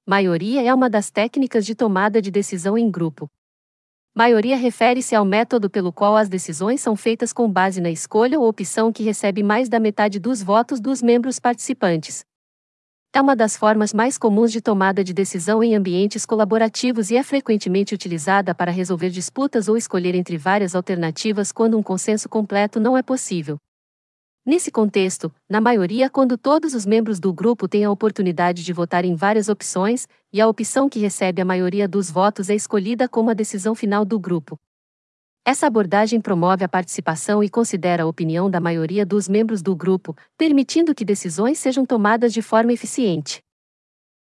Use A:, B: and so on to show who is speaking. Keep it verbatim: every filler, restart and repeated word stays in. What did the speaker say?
A: Maioria é uma das técnicas de tomada de decisão em grupo. Maioria refere-se ao método pelo qual as decisões são feitas com base na escolha ou opção que recebe mais da metade dos votos dos membros participantes. É uma das formas mais comuns de tomada de decisão em ambientes colaborativos e é frequentemente utilizada para resolver disputas ou escolher entre várias alternativas quando um consenso completo não é possível. Nesse contexto, na maioria, quando todos os membros do grupo têm a oportunidade de votar em várias opções, e a opção que recebe a maioria dos votos é escolhida como a decisão final do grupo. Essa abordagem promove a participação e considera a opinião da maioria dos membros do grupo, permitindo que decisões sejam tomadas de forma eficiente.